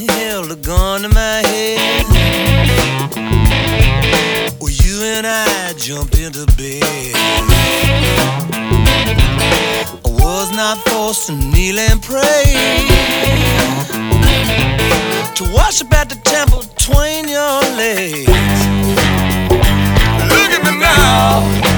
held a gun to my head. Well, you and I jumped into bed. I was not forced to kneel and pray, to worship at the temple between your legs. Look at me now.